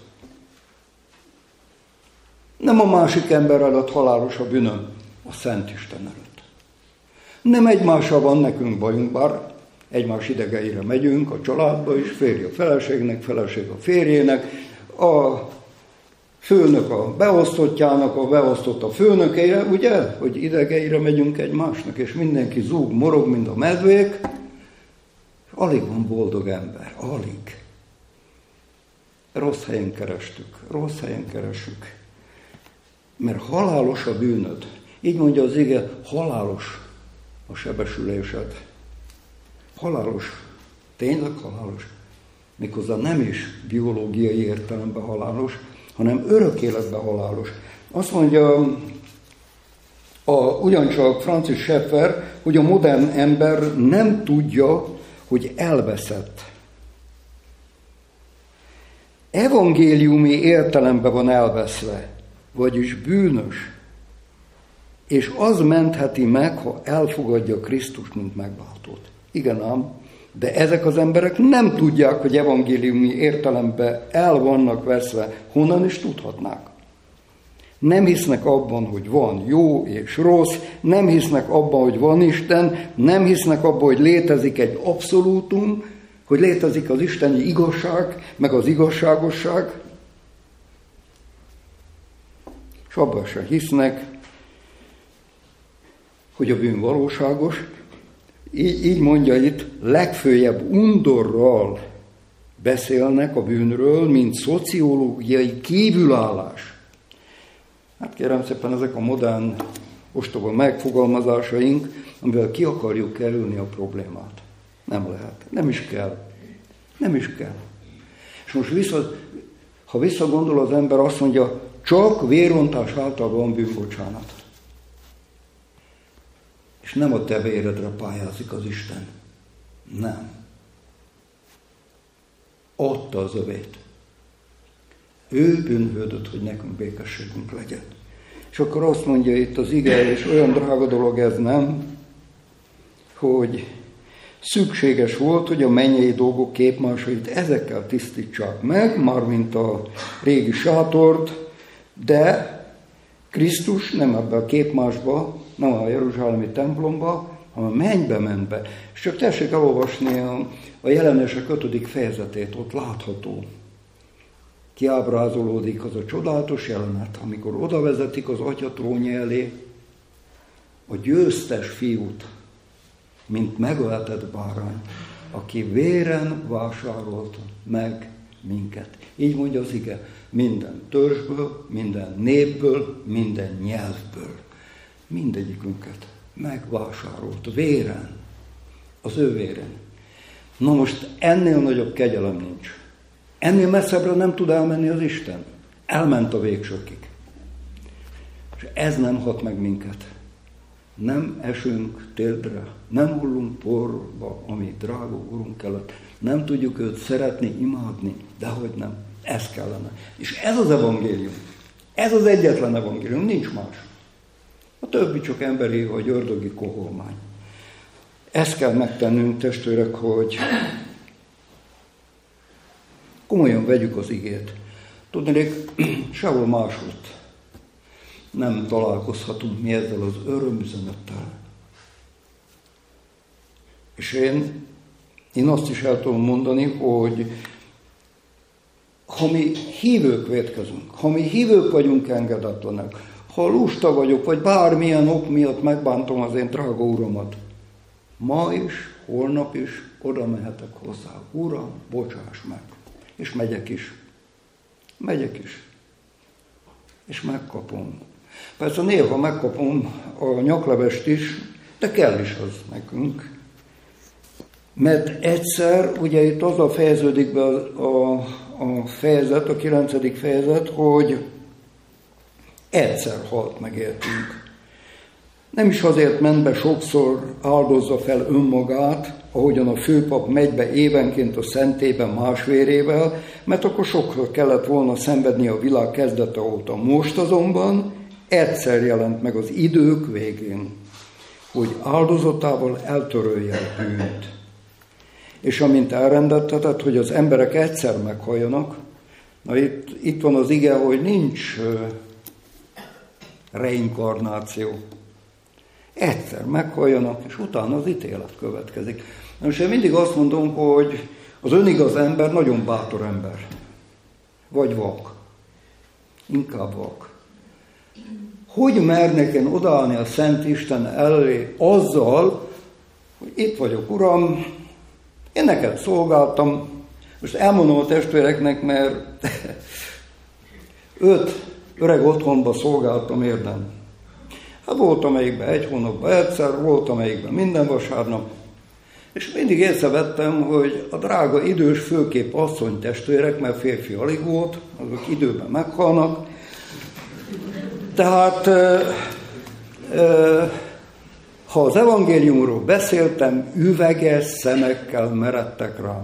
Nem a másik ember előtt halálos a bűnöm, a Szent Isten előtt. Nem egymással van nekünk bajunk, bár egymás idegeire megyünk, a családba is, férj a feleségnek, feleség a férjének, a főnök a beosztottjának, a beosztott a főnökeire, ugye, hogy idegeire megyünk egymásnak, és mindenki zúg, morog, mint a medvék, és alig van boldog ember, alig. Rossz helyen kerestük, rossz helyen keressük. Mert halálos a bűnöd. Így mondja az ige, halálos a sebesülésed. Halálos. Tényleg halálos. Méghozzá nem is biológiai értelemben halálos, hanem örök életben halálos. Azt mondja a, ugyancsak Francis Schaeffer, hogy a modern ember nem tudja, hogy elveszett. Evangéliumi értelemben van elveszve, vagyis bűnös, és az mentheti meg, ha elfogadja Krisztust, mint megváltót. Igen ám, de ezek az emberek nem tudják, hogy evangéliumi értelemben el vannak veszve. Honnan is tudhatnák? Nem hisznek abban, hogy van jó és rossz, nem hisznek abban, hogy van Isten, nem hisznek abban, hogy létezik egy abszolútum, hogy létezik az isteni igazság, meg az igazságosság, és abban sem hisznek, hogy a bűn valóságos. Így, így mondja itt, legfőjebb undorral beszélnek a bűnről, mint szociológiai kívülállás. Hát kérem szépen, ezek a modern ostoba megfogalmazásaink, amivel ki akarjuk kerülni a problémát. Nem lehet, nem is kell. Nem is kell. És most vissza, ha visszagondol az ember, azt mondja, csak vérontás által van bűnbocsánat. És nem a te véredre pályázik az Isten. Nem. Adta az övét. Ő bűnhődött, hogy nekünk békességünk legyen. És akkor azt mondja itt az ige, és olyan drága dolog ez, nem, hogy szükséges volt, hogy a mennyei dolgok képmásait ezekkel tisztítsák meg, mármint a régi sátort, de Krisztus nem ebbe a képmásba, nem a jeruzsálemi templomba, hanem a mennybe ment be. És csak tessék elolvasni a, a Jelenések ötödik fejezetét, ott látható. Kiábrázolódik az a csodálatos jelenet, amikor oda vezetik az Atya trónja elé a győztes fiút, mint megölhetett bárány, aki véren vásárolt meg minket. Így mondja az ige, minden törzsből, minden népből, minden nyelvből. Mindegyikünket megvásárolt véren, az ő véren. Na most ennél nagyobb kegyelem nincs. Ennél messzebbre nem tud elmenni az Isten. Elment a végsőkig. És ez nem hat meg minket. Nem esünk térdre, nem hullunk porba, ami drága Urunk előtt. Nem tudjuk őt szeretni, imádni, dehogy nem. Ez kellene. És ez az evangélium. Ez az egyetlen evangélium, nincs más. A többi csak emberi vagy ördögi koholmány. Ezt kell megtennünk, testvérek, hogy komolyan vegyük az igét. Tudnék, sehol máshogy nem találkozhatunk mi ezzel az örömüzenettel. És én, én azt is el tudom mondani, hogy ha mi hívők vétkezünk, ha mi hívők vagyunk engedetlenek, ha lusta vagyok, vagy bármilyen ok miatt megbántom az én drága Uramat, ma is, holnap is oda mehetek hozzá. Uram, bocsáss meg. És megyek is. Megyek is. És megkapom. Persze néha megkapom a nyaklevest is, de kell is az nekünk. Mert egyszer, ugye itt azzal fejeződik be a, a, a fejezet, a kilencedik fejezet, hogy egyszer halt meg értünk. Nem is azért ment be sokszor, áldozza fel önmagát, ahogyan a főpap megy be évenként a szentében más vérével, mert akkor sokszor kellett volna szenvedni a világ kezdete óta. Most azonban egyszer jelent meg az idők végén, hogy áldozatával eltörölje a bűnt. és amint elrendeltetett, hogy az emberek egyszer meghalljanak, na itt, itt van az ige, hogy nincs uh, reinkarnáció. Egyszer meghalljanak, és utána az ítélet következik. Na most én mindig azt mondom, hogy az önigaz ember nagyon bátor ember. Vagy vak. Inkább vak. Hogy mernek én odaállni a Szent Isten elé azzal, hogy itt vagyok, Uram, én neked szolgáltam, most elmondom a testvéreknek, mert öt öreg otthonba szolgáltam érdem. Hát volt amelyikben egy hónapban egyszer, volt amelyikben minden vasárnap, és mindig észrevettem, hogy a drága idős, főképp asszony testvérek, mert férfi alig volt, azok időben meghalnak. Tehát e, e, ha az evangéliumról beszéltem, üveges szemekkel meredtek rám.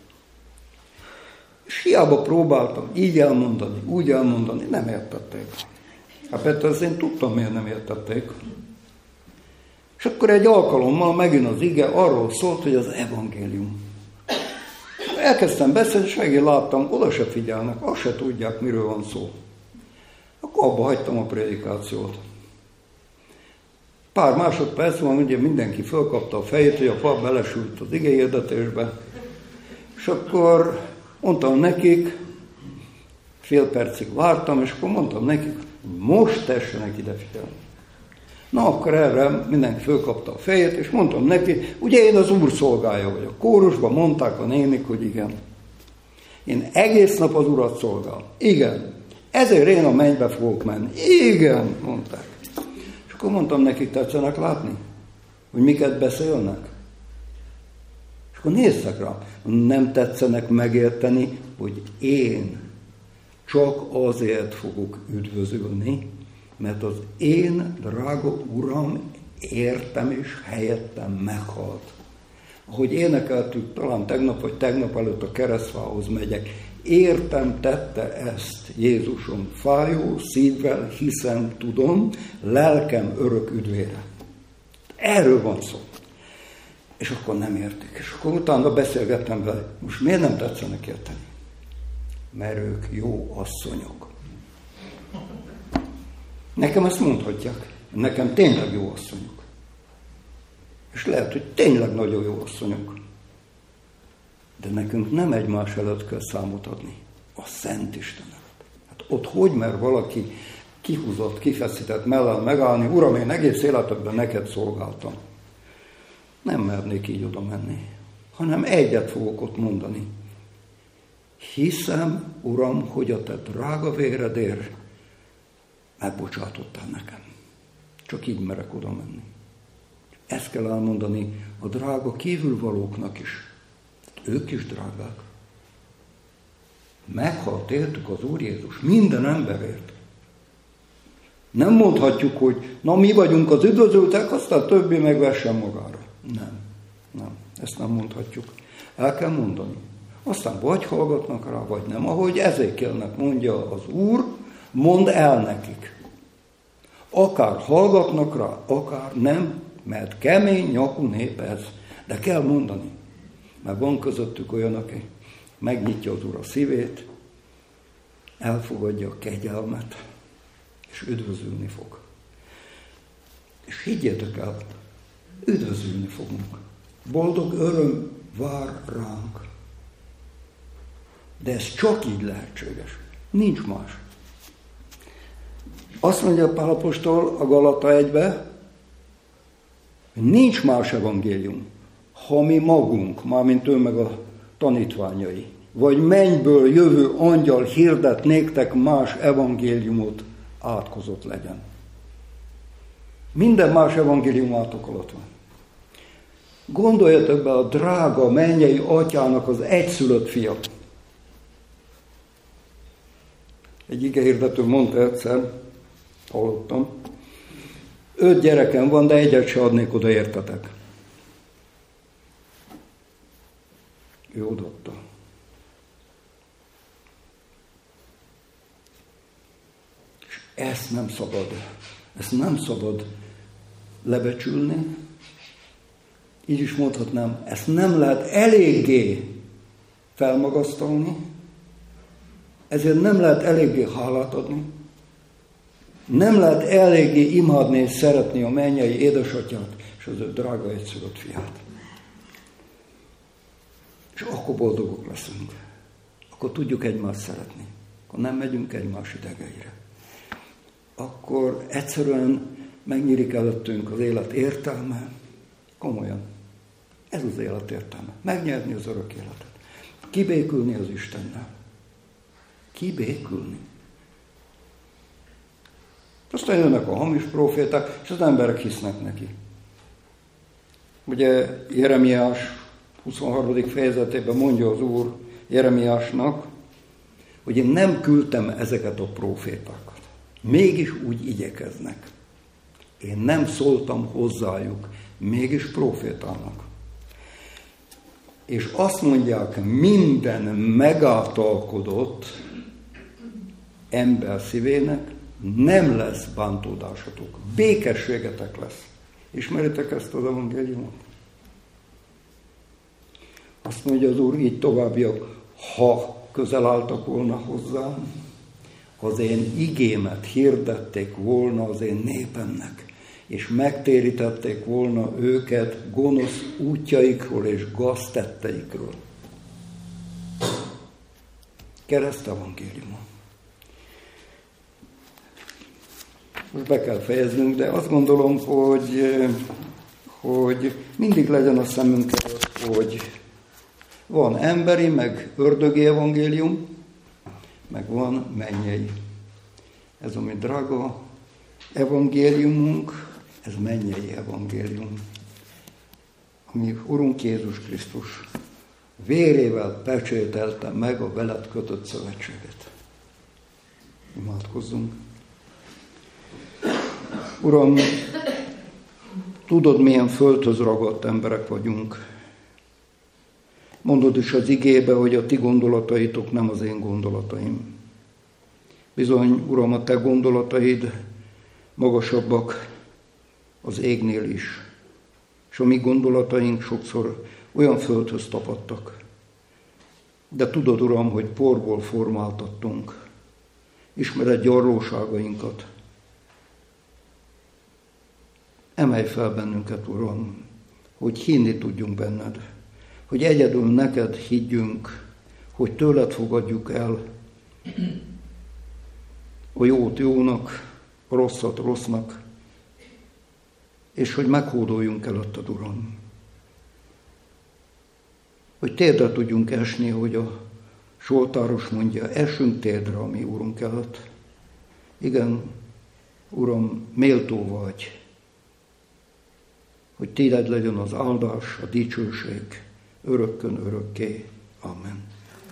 És hiába próbáltam így elmondani, úgy elmondani, nem értették. Hát persze én tudtam, miért nem értették. És akkor egy alkalommal megint az ige arról szólt, hogy az evangélium. Elkezdtem beszélni, és megint láttam, oda se figyelnek, azt se tudják, miről van szó. Akkor abba hagytam a prédikációt. Pár másodpercben ugye mindenki fölkapta a fejét, hogy a pap belesült az igehirdetésbe. És akkor mondtam nekik, fél percig vártam, és akkor mondtam nekik, most tessenek ide figyelni. Na, akkor erre mindenki fölkapta a fejét, és mondtam neki, ugye én az Úr szolgálja vagyok. Kórusban mondták a nénik, hogy igen. Én egész nap az Urat szolgálom. Igen. Ezért én a mennybe fogok menni. Igen, mondták. És akkor mondtam nekik, tetszenek látni, hogy miket beszélnek. És akkor néztek rá. Nem tetszenek megérteni, hogy én csak azért fogok üdvözülni, mert az én drága Uram értem és helyettem meghalt. Ahogy énekeltük, talán tegnap vagy tegnap előtt a keresztfához megyek, értem tette ezt Jézusom, fájó szívvel hiszem, tudom, lelkem örök üdvére. Erről van szó. És akkor nem értik. És akkor utána beszélgettem vele, most miért nem tetszenek érteni? Mert ők jó asszonyok. Nekem ezt mondhatják. Nekem tényleg jó asszonyok. És lehet, hogy tényleg nagyon jó asszonyok. De nekünk nem egymás előtt kell számot adni. A Szent Isten előtt. Hát ott hogy mer valaki kihúzott, kifeszített mellel megállni, Uram, én egész életemben neked szolgáltam. Nem mernék így oda menni. Hanem egyet fogok ott mondani. Hiszem, Uram, hogy a te drága véredért megbocsátottál nekem. Csak így merek oda menni. Ezt kell elmondani a drága kívülvalóknak is. Ők is drágák. Meghalt értük az Úr Jézus minden emberért. Nem mondhatjuk, hogy na mi vagyunk az üdvözültek, aztán többi megvessen magára. Nem, nem, ezt nem mondhatjuk. El kell mondani. Aztán vagy hallgatnak rá, vagy nem. Ahogy Ezékielnek mondja az Úr, mondd el nekik. Akár hallgatnak rá, akár nem, mert kemény nyakú nép ez. De kell mondani. Mert van közöttük olyan, aki megnyitja az Úr a szívét, elfogadja a kegyelmet, és üdvözülni fog. És higgyétek el, üdvözülni fogunk. Boldog öröm vár ránk. De ez csak így lehetséges. Nincs más. Azt mondja Pál apostol a Galata egybe, hogy nincs más evangélium, ha mi magunk, mármint ő meg a tanítványai, vagy mennyből jövő angyal hirdet néktek más evangéliumot, átkozott legyen. Minden más evangélium átok alatt van. Gondoljatok be a drága mennyei atyának az egyszülött fia. Egy igehirdető mondta egyszer, hallottam, öt gyerekem van, de egyet se adnék oda, értetek. Ő odaadta. És ezt nem szabad, ezt nem szabad lebecsülni, így is mondhatnám, ezt nem lehet eléggé felmagasztalni, ezért nem lehet eléggé hálát adni, nem lehet eléggé imádni és szeretni a mennyei édesatyát és az ő drága egyszülött fiát. És akkor boldogok leszünk. Akkor tudjuk egymást szeretni. Akkor nem megyünk egymás idegeire. Akkor egyszerűen megnyílik előttünk az élet értelme. Komolyan. Ez az élet értelme. Megnyerni az örök életet. Kibékülni az Istennel. Kibékülni. Aztán jönnek a hamis proféták, és az emberek hisznek neki. Ugye Jeremiás huszonharmadik fejezetében mondja az Úr Jeremiásnak, hogy én nem küldtem ezeket a profétákat. Mégis úgy igyekeznek. Én nem szóltam hozzájuk, mégis profétálnak. És azt mondják, minden megáltalkodott ember szívének nem lesz bántódásatok. Békességetek lesz. Ismeritek ezt az evangéliumot? Azt mondja az Úr így továbbiak, ha közel álltak volna hozzám, az én igémet hirdették volna az én népemnek, és megtérítették volna őket gonosz útjaikról és gaztetteikről. Keresztevangélium. Most be kell fejeznünk, de azt gondolom, hogy, hogy mindig legyen a szemünk előtt, hogy van emberi, meg ördögi evangélium, meg van mennyei. Ez a mi drága evangéliumunk, ez mennyei evangélium. Ami Urunk Jézus Krisztus vérével pecsételte meg a veled kötött szövetséget. Imádkozzunk. Uram, tudod, milyen földhöz ragadt emberek vagyunk. Mondod is az igébe, hogy a ti gondolataitok nem az én gondolataim. Bizony, Uram, a te gondolataid magasabbak az égnél is. És a mi gondolataink sokszor olyan földhöz tapadtak. De tudod, Uram, hogy porból formáltattunk. Ismered gyarlóságainkat. Emelj fel bennünket, Uram, hogy hinni tudjunk benned. Hogy egyedül neked higgyünk, hogy tőled fogadjuk el a jót jónak, a rosszat rossznak, és hogy meghódoljunk előtted, Uram. Hogy térdre tudjunk esni, hogy a Zsoltáros mondja, esünk térdre a mi Úrunk előtt. Igen, Uram, méltó vagy, hogy téged legyen az áldás, a dicsőség, örökkön örökké. Amen.